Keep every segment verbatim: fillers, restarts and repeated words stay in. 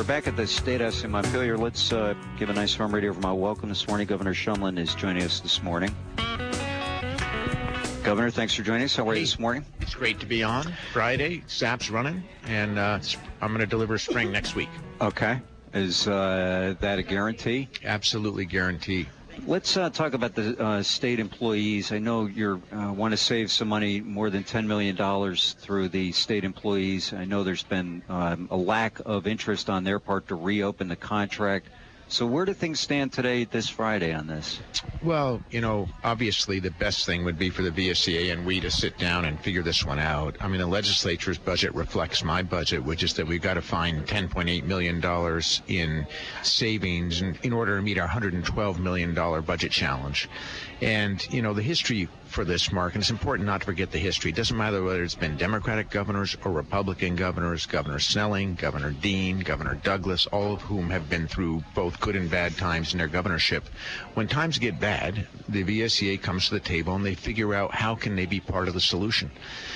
We're back at the State House in Montpelier. Let's uh, give a nice warm radio of my welcome this morning. Governor Shumlin is joining us this morning. Governor, thanks for joining us. How are you this morning? It's great to be on. Friday, S A P's running, and uh, I'm going to deliver spring next week. Okay. Is uh, that a guarantee? Absolutely guarantee. Let's uh, talk about the uh, state employees. I know you uh, want to save some money, more than ten million dollars through the state employees. I know there's been um, a lack of interest on their part to reopen the contract. So where do things stand today, this Friday, on this? Well, you know, obviously the best thing would be for the V S C A and we to sit down and figure this one out. I mean, the legislature's budget reflects my budget, which is that we've got to find ten point eight million dollars in savings in, in order to meet our one hundred twelve million dollars budget challenge. And, you know, the history for this, Mark, and it's important not to forget the history. It doesn't matter whether it's been Democratic governors or Republican governors, Governor Snelling, Governor Dean, Governor Douglas, all of whom have been through both good and bad times in their governorship. When times get bad, the V S C A comes to the table and they figure out how can they be part of the solution.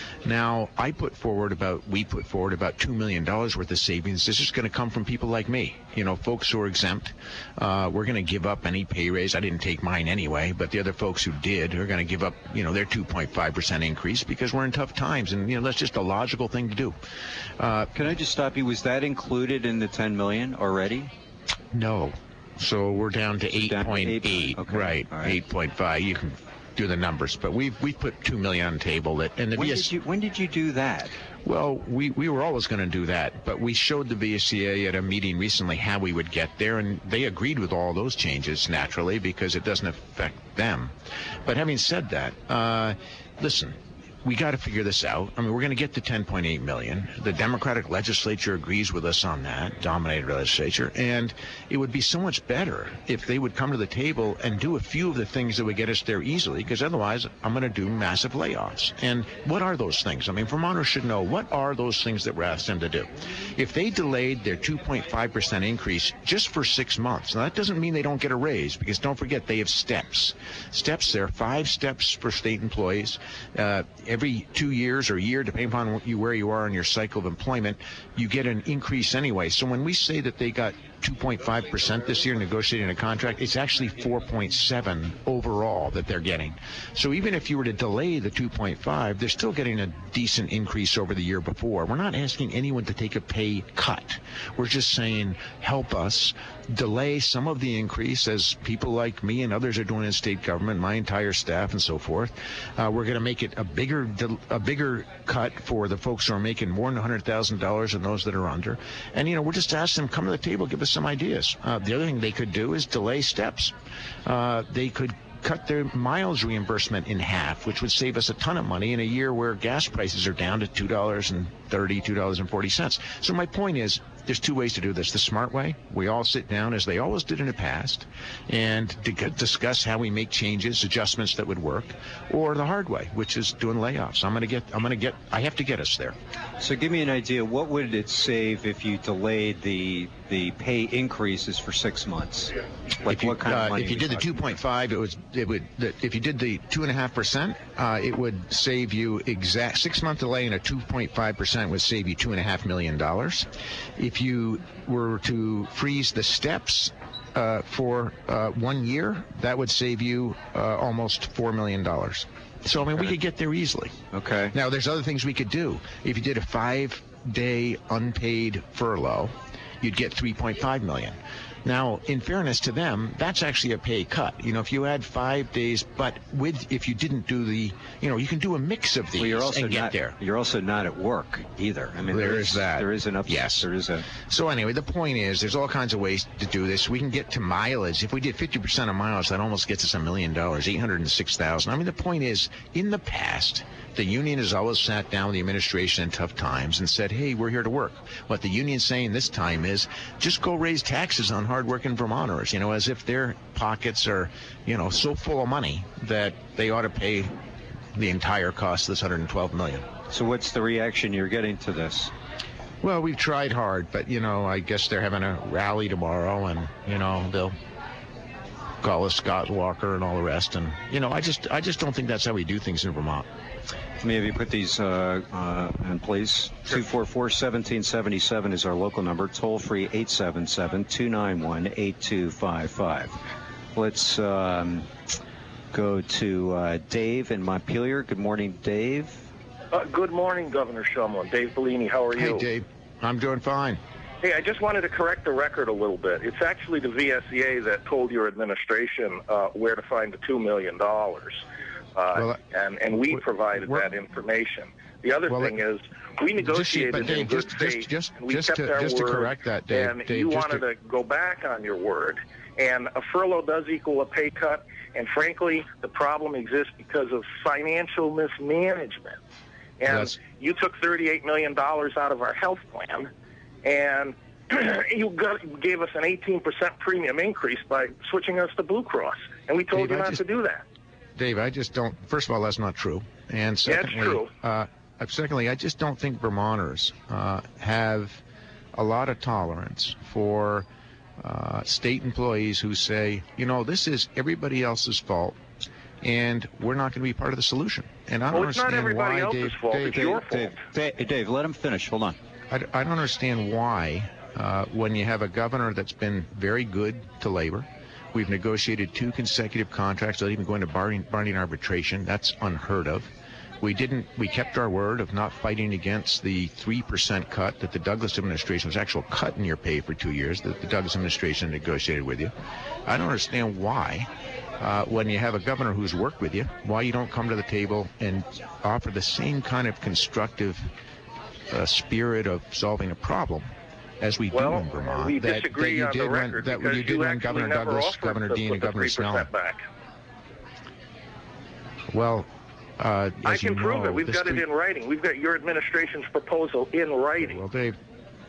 Now, I put forward about, we put forward about two million dollars worth of savings. This is going to come from people like me, you know, folks who are exempt. Uh, we're going to give up any pay raise. I didn't take mine anyway, but the other folks who did are going to give up, you know, their two point five percent increase because we're in tough times. And, you know, that's just a logical thing to do. Uh, Can I just stop you? Was that included in the ten million dollars already? No. So we're down to eight point eight, okay. Right, right. eight point five. You can do the numbers, but we've we've put two million on the table. That and the when V S- did you when did you do that? Well, we we were always going to do that, but we showed the V S C A at a meeting recently how we would get there, and they agreed with all those changes naturally because it doesn't affect them. But having said that, uh, listen. We got to figure this out. I mean, we're going to get to ten point eight million dollars. The Democratic legislature agrees with us on that, dominated legislature, and it would be so much better if they would come to the table and do a few of the things that would get us there easily, because otherwise I'm going to do massive layoffs. And what are those things? I mean, Vermonters should know, what are those things that we're asking them to do? If they delayed their two point five percent increase just for six months, now that doesn't mean they don't get a raise, because don't forget they have steps. Steps, there are five steps for state employees. Uh, Every two years or a year, depending upon you, where you are in your cycle of employment, you get an increase anyway. So when we say that they got two point five percent this year negotiating a contract, it's actually four point seven overall that they're getting. So even if you were to delay the two point five, they're still getting a decent increase over the year before. We're not asking anyone to take a pay cut. We're just saying, help us delay some of the increase, as people like me and others are doing in state government, my entire staff and so forth. Uh, we're going to make it a bigger a bigger cut for the folks who are making more than one hundred thousand dollars and those that are under. And, you know, we're just asking them, come to the table, give us some ideas. Uh, the other thing they could do is delay steps. Uh, they could cut their miles reimbursement in half, which would save us a ton of money in a year where gas prices are down to two dollars and thirty cents, two dollars and forty cents. So my point is, there's two ways to do this. The smart way, we all sit down, as they always did in the past, and to discuss how we make changes, adjustments that would work, or the hard way, which is doing layoffs. I'm going to get, I'm going to get, I have to get us there. So give me an idea. What would it save if you delayed the the pay increases for six months? Like if you, what kind uh, of money? If you did the two point five, it was it would. The, if you did the two and a half percent, uh, it would save you exact six month delay, and a two point five percent would save you two and a half million dollars. If you were to freeze the steps uh, for uh, one year, that would save you uh, almost four million dollars. So, I mean, okay. We could get there easily. Okay. Now, there's other things we could do. If you did a five-day unpaid furlough, you'd get three point five million dollars. Now, in fairness to them, that's actually a pay cut. You know, if you had five days, but with if you didn't do the, you know, you can do a mix of these well, you're also and get not, there. You're also not at work either. I mean, there, there is is that. There is an up. Yes, there is a. So anyway, the point is, there's all kinds of ways to do this. We can get to mileage. If we did fifty percent of miles, that almost gets us a million dollars, eight hundred six thousand. I mean, the point is, in the past, the union has always sat down with the administration in tough times and said, hey, we're here to work. What the union's saying this time is, just go raise taxes on hardworking Vermonters, you know, as if their pockets are, you know, so full of money that they ought to pay the entire cost of this one hundred twelve million dollars. So what's the reaction you're getting to this? Well, we've tried hard, but, you know, I guess they're having a rally tomorrow, and, you know, they'll call us Scott Walker and all the rest. And, you know, I just I just don't think that's how we do things in Vermont. Let me have you put these uh, uh, in place. two four four, one seven seven seven is our local number. Toll free eight seven seven, two nine one, eight two five five. Let's um, go to uh, Dave in Montpelier. Good morning, Dave. Uh, good morning, Governor Shumlin. Dave Bellini, how are you? Hey, Dave. I'm doing fine. Hey, I just wanted to correct the record a little bit. It's actually the V S E A that told your administration uh, where to find the two million dollars. Uh, well, and, and we provided that information. The other well, thing is we negotiated just, Dave, in good just, faith, just, just, and we just kept to, our just word, to correct that, Dave. and Dave, you just wanted to... to go back on your word. And a furlough does equal a pay cut, and frankly, the problem exists because of financial mismanagement. And That's... you took thirty-eight million dollars out of our health plan, and you got, gave us an eighteen percent premium increase by switching us to Blue Cross, and we told Dave, you not just, to do that. Dave, I just don't. First of all, that's not true. And secondly, yeah, it's true. Uh, secondly, I just don't think Vermonters uh, have a lot of tolerance for uh, state employees who say, you know, this is everybody else's fault, and we're not going to be part of the solution. And I don't well, it's understand not everybody why, else's Dave, fault. Dave, it's Dave, your Dave, fault. Dave, Dave, let him finish. Hold on. I, I don't understand why, uh, when you have a governor that's been very good to labor, we've negotiated two consecutive contracts without even going to binding, binding arbitration. That's unheard of. We didn't. We kept our word of not fighting against the three percent cut that the Douglas administration was actual cut in your pay for two years that the Douglas administration negotiated with you. I don't understand why, uh, when you have a governor who's worked with you, why you don't come to the table and offer the same kind of constructive uh, spirit of solving a problem as we well, do in Vermont. we that, disagree that you on did the when, record that because you did you when Governor never Douglas, offered Governor to Dean, put and the Governor three percent Snell. back. Well, uh, I as can you prove know, it. We've got three... it in writing. We've got your administration's proposal in writing. Well, Dave,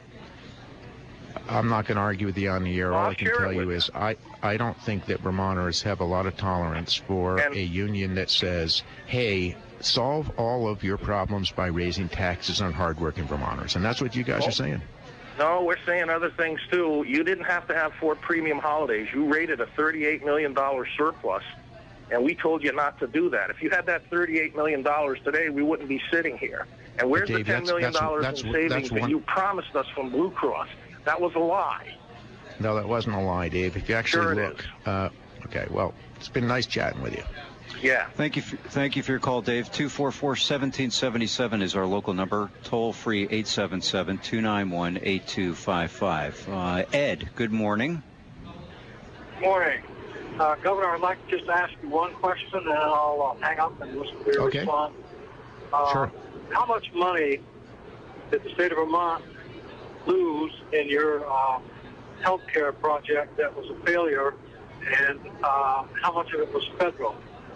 I'm not going to argue with you on the air. All I'll I can share tell it you with is I, I don't think that Vermonters have a lot of tolerance for And- a union that says, hey, solve all of your problems by raising taxes on hardworking Vermonters. And that's what you guys Well, are saying. No, we're saying other things, too. You didn't have to have four premium holidays. You rated a thirty-eight million dollars surplus, and we told you not to do that. If you had that thirty-eight million dollars today, we wouldn't be sitting here. And where's Dave, the ten million dollars that's, in that's, savings that's that one... you promised us from Blue Cross? That was a lie. No, that wasn't a lie, Dave. If you actually Sure it look. is. Uh, okay, well, it's been nice chatting with you. Yeah. Thank you. For, thank you for your call, Dave. two four four, one seven seven seven is our local number. Toll free eight seven seven, two nine one, eight two five five. Uh, Ed, good morning. Morning. Uh, Governor, I'd like to just ask you one question, and then I'll uh, hang up and listen to your Okay. response. Uh, Sure. How much money did the state of Vermont lose in your uh, health care project that was a failure, and uh, how much of it was federal?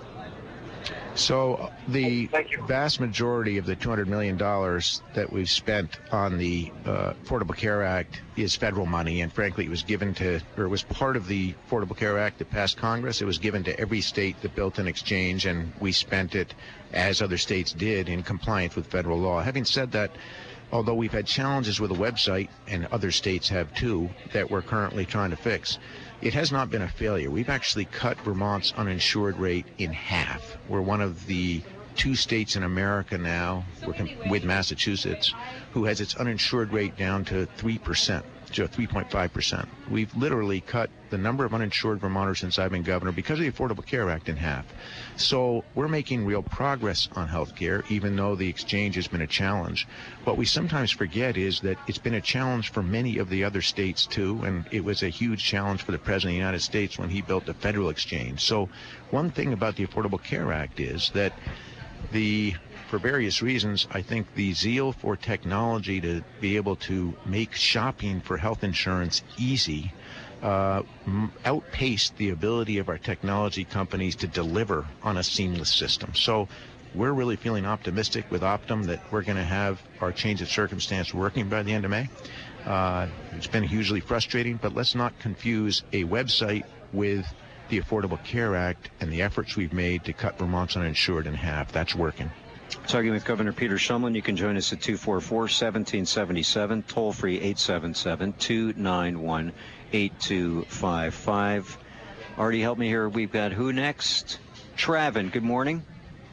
So uh, the Thank you. vast majority of the two hundred million dollars that we've spent on the uh, Affordable Care Act is federal money, and frankly, it was given to, or it was part of the Affordable Care Act that passed Congress. It was given to every state that built an exchange, and we spent it, as other states did, in compliance with federal law. Having said that, although we've had challenges with the website, and other states have too, that we're currently trying to fix, it has not been a failure. We've actually cut Vermont's uninsured rate in half. We're one of the two states in America now, with Massachusetts, who has its uninsured rate down to three percent, to three point five percent. We've literally cut the number of uninsured Vermonters since I've been governor because of the Affordable Care Act in half. So we're making real progress on health care, even though the exchange has been a challenge. What we sometimes forget is that it's been a challenge for many of the other states too, and it was a huge challenge for the President of the United States when he built the federal exchange. So one thing about the Affordable Care Act is that the for various reasons, I think the zeal for technology to be able to make shopping for health insurance easy uh, m- outpaced the ability of our technology companies to deliver on a seamless system. So we're really feeling optimistic with Optum that we're going to have our change of circumstance working by the end of May. Uh, it's been hugely frustrating, but let's not confuse a website with the Affordable Care Act and the efforts we've made to cut Vermont's uninsured in half. That's working. Talking with Governor Peter Shumlin. You can join us at two four four, one seven seven seven, toll-free eight seven seven, two nine one, eight two five five. Artie, help me here. We've got who next? Travin, good morning.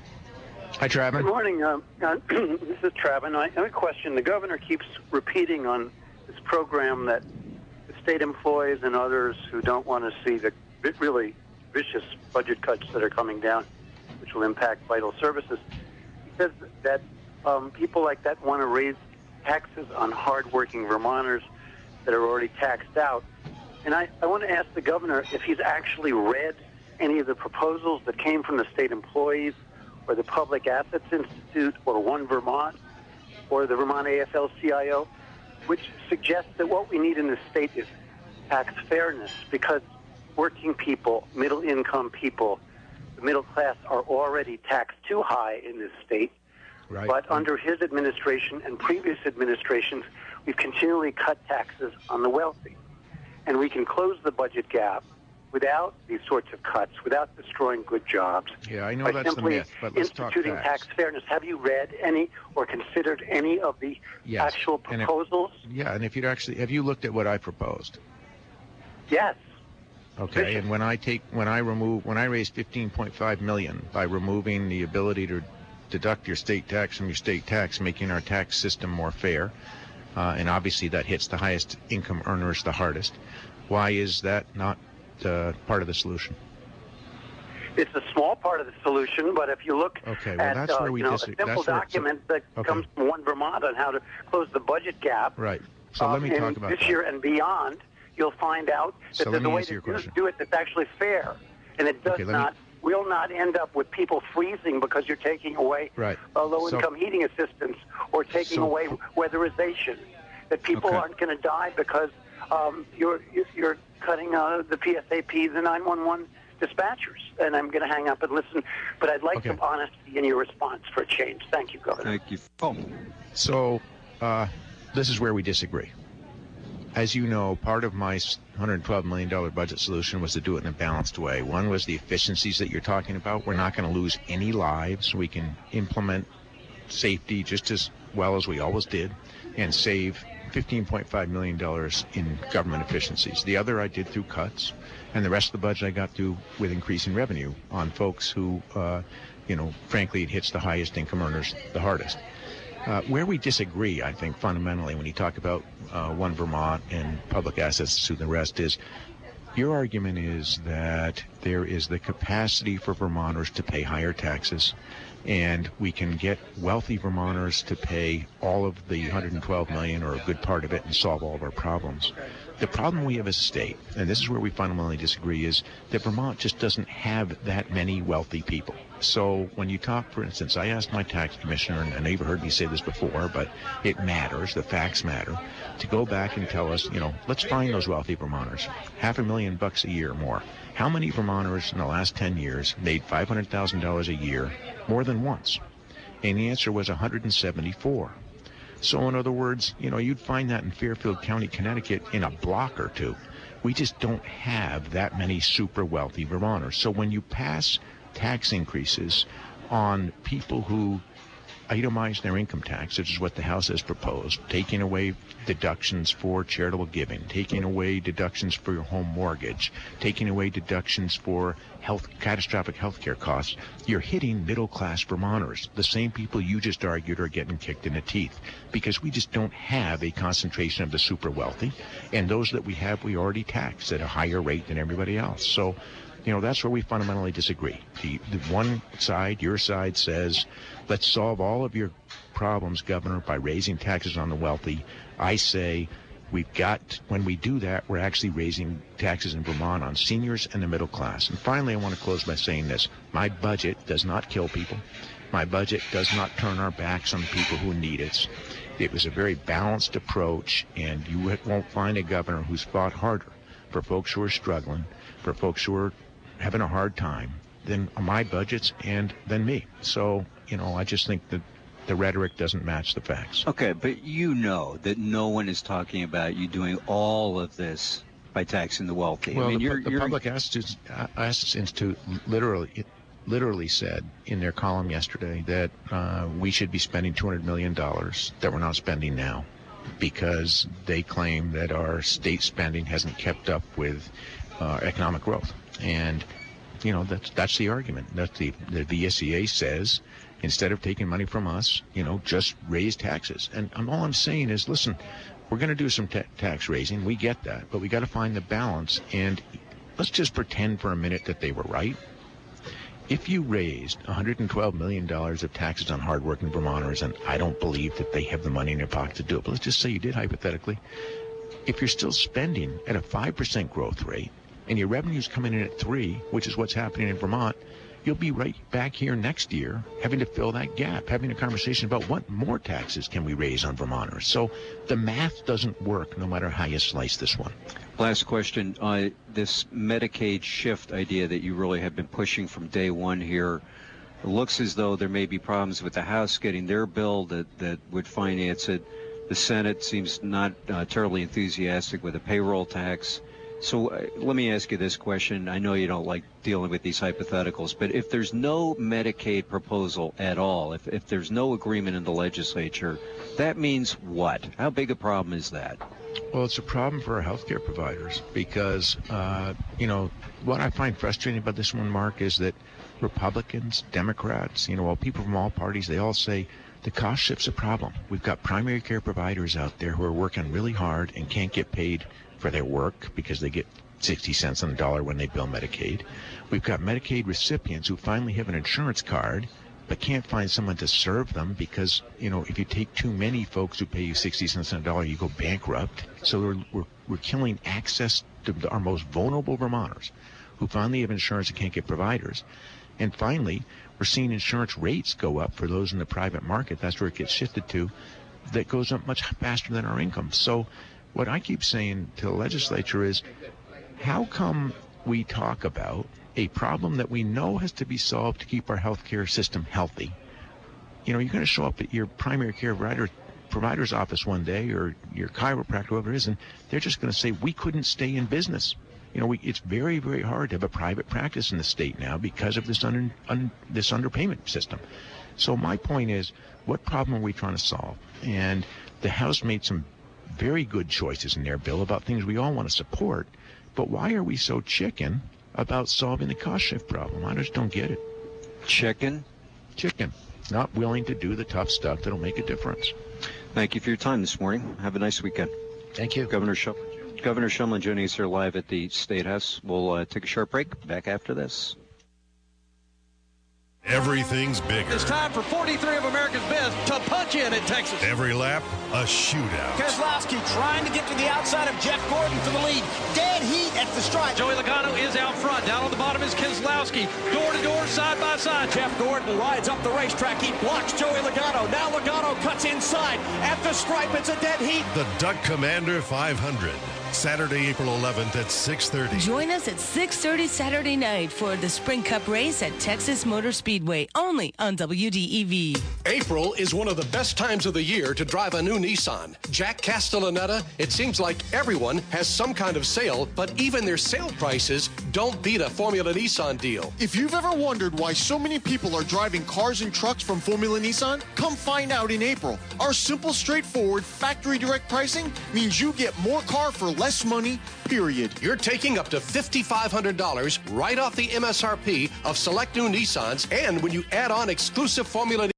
Hi, Travin. Good morning. Uh, uh, this is Travin. I have a question. The governor keeps repeating on this program that the state employees and others who don't want to see the really vicious budget cuts that are coming down, which will impact vital services, he says that um, people like that want to raise taxes on hardworking Vermonters that are already taxed out. And I, I want to ask the governor if he's actually read any of the proposals that came from the state employees or the Public Assets Institute or One Vermont or the Vermont A F L C I O, which suggests that what we need in this state is tax fairness, because working people, middle-income people, the middle class are already taxed too high in this state. Right. But under his administration and previous administrations, we've continually cut taxes on the wealthy. And we can close the budget gap without these sorts of cuts, without destroying good jobs. Yeah, I know by that's the simply myth, but let's talk instituting facts. tax fairness. Have you read any or considered any of the Yes. actual And if- proposals? Yeah, and if you'd actually, have you looked at what I proposed? Yes. Okay, Vicious. and when I take, when I remove, when I raise fifteen point five million by removing the ability to deduct your state tax from your state tax, making our tax system more fair, uh, and obviously that hits the highest income earners the hardest. Why is that not uh, part of the solution? It's a small part of the solution, but if you look Okay, well, at that's uh, where we you know, dis- a simple that's where- so- document that okay. comes from One Vermont on how to close the budget gap, Right. So um, let me and talk about this that. year and beyond, you'll find out that So let there's a me way answer to your do, question. do it that's actually fair, and it does Okay, let me- not will not end up with people freezing because you're taking away Right. uh, low-income So- heating assistance or taking So- away weatherization. That people Okay. aren't going to die because um, you're you're cutting uh, the P S A P, the nine one one dispatchers. And I'm going to hang up and listen, but I'd like Okay. some honesty in your response for a change. Thank you, Governor. Thank you. Oh, So uh, this is where we disagree. As you know, part of my one hundred twelve million dollars budget solution was to do it in a balanced way. One was the efficiencies that you're talking about. We're not going to lose any lives. We can implement safety just as well as we always did and save fifteen point five million dollars in government efficiencies. The other I did through cuts, and the rest of the budget I got through with increasing revenue on folks who, uh, you know, frankly, it hits the highest income earners the hardest. Uh, where we disagree, I think, fundamentally, when you talk about uh, One Vermont and public assets to the rest, is your argument is that there is the capacity for Vermonters to pay higher taxes, and we can get wealthy Vermonters to pay all of the one hundred twelve million dollars or a good part of it and solve all of our problems. The problem we have as a state, and this is where we fundamentally disagree, is that Vermont just doesn't have that many wealthy people. So when you talk, for instance, I asked my tax commissioner, and I know you've heard me say this before, but it matters, the facts matter, to go back and tell us, you know, let's find those wealthy Vermonters. Half a million bucks a year more. How many Vermonters in the last ten years made five hundred thousand dollars a year more than once? And the answer was one hundred seventy-four. So in other words, you know, you'd find that in Fairfield County, Connecticut in a block or two. We just don't have that many super wealthy Vermonters. So when you pass tax increases on people who itemize their income tax, which is what the House has proposed, taking away deductions for charitable giving, taking away deductions for your home mortgage, taking away deductions for health, catastrophic health care costs, you're hitting middle-class Vermonters, the same people you just argued are getting kicked in the teeth, because we just don't have a concentration of the super wealthy, and those that we have, we already tax at a higher rate than everybody else. So, you know, that's where we fundamentally disagree. The, the one side, your side, says, let's solve all of your problems, Governor, by raising taxes on the wealthy. I say we've got, when we do that, we're actually raising taxes in Vermont on seniors and the middle class. And finally, I want to close by saying this. My budget does not kill people. My budget does not turn our backs on people who need it. It was a very balanced approach, and you won't find a governor who's fought harder for folks who are struggling, for folks who are having a hard time than my budgets and than me. So, you know, I just think that the rhetoric doesn't match the facts. okay, but you know that no one is talking about you doing all of this by taxing the wealthy. Well, I mean, the, you're, the you're, Public Assets Assets Institute literally, it literally said in their column yesterday that uh, we should be spending two hundred million dollars that we're not spending now, because they claim that our state spending hasn't kept up with uh, economic growth. And, you know, that's that's the argument. That's the, the V S E A says, instead of taking money from us, you know, just raise taxes. And I'm, all I'm saying is, listen, we're going to do some ta- tax raising. We get that. But we got to find the balance. And let's just pretend for a minute that they were right. If you raised one hundred twelve million dollars of taxes on hardworking Vermonters, and I don't believe that they have the money in their pocket to do it, but let's just say you did hypothetically, if you're still spending at a five percent growth rate and your revenue's coming in at three, which is what's happening in Vermont, you'll be right back here next year having to fill that gap, having a conversation about what more taxes can we raise on Vermonters. So the math doesn't work no matter how you slice this one. Last question. Uh, this Medicaid shift idea that you really have been pushing from day one here, it looks as though there may be problems with the House getting their bill that, that would finance it. The Senate seems not uh, terribly enthusiastic with a payroll tax. So uh, let me ask you this question. I know you don't like dealing with these hypotheticals, but if there's no Medicaid proposal at all, if, if there's no agreement in the legislature, that means what? How big a problem is that? Well, it's a problem for our healthcare providers because, uh, you know, what I find frustrating about this one, Mark, is that Republicans, Democrats, you know, well, people from all parties, they all say the cost shift's a problem. We've got primary care providers out there who are working really hard and can't get paid for their work because they get sixty cents on the dollar when they bill Medicaid. We've got Medicaid recipients who finally have an insurance card but can't find someone to serve them because, you know, if you take too many folks who pay you sixty cents on a dollar, you go bankrupt. So we're, we're, we're killing access to our most vulnerable Vermonters who finally have insurance and can't get providers. And finally, we're seeing insurance rates go up for those in the private market. That's where it gets shifted to. That goes up much faster than our income. So what I keep saying to the legislature is, how come we talk about a problem that we know has to be solved to keep our healthcare system healthy? You know, you're going to show up at your primary care provider, provider's office one day, or your chiropractor, whoever it is, and they're just going to say, we couldn't stay in business. You know, we, it's very, very hard to have a private practice in the state now because of this under, un, this underpayment system. So my point is, what problem are we trying to solve? And the House made some very good choices in their bill about things we all want to support, but why are we so chicken about solving the cost shift problem? I just don't get it. Chicken? Chicken. Not willing to do the tough stuff that'll make a difference. Thank you for your time this morning. Have a nice weekend. Thank you. Governor Shumlin. Governor Shumlin joining us here live at the State House. We'll uh, take a short break. Back after this. Everything's bigger. It's time for forty-three of America's best to punch in at Texas. Every lap, a shootout. Keselowski trying to get to the outside of Jeff Gordon for the lead. Dead heat at the stripe. Joey Logano is out front. Down on the bottom is Keselowski. Door to door, side by side. Jeff Gordon rides up the racetrack. He blocks Joey Logano. Now Logano cuts inside. At the stripe, it's a dead heat. The Duck Commander five hundred. Saturday, April eleventh at six thirty. Join us at six thirty Saturday night for the Sprint Cup race at Texas Motor Speedway, only on W D E V. April is one of the best times of the year to drive a new Nissan. Jack Castellaneta, it seems like everyone has some kind of sale, but even their sale prices don't beat a Formula Nissan deal. If you've ever wondered why so many people are driving cars and trucks from Formula Nissan, come find out in April. Our simple, straightforward, factory direct pricing means you get more car for less money, period. You're taking up to five thousand five hundred dollars right off the M S R P of select new Nissans, and when you add on exclusive Formula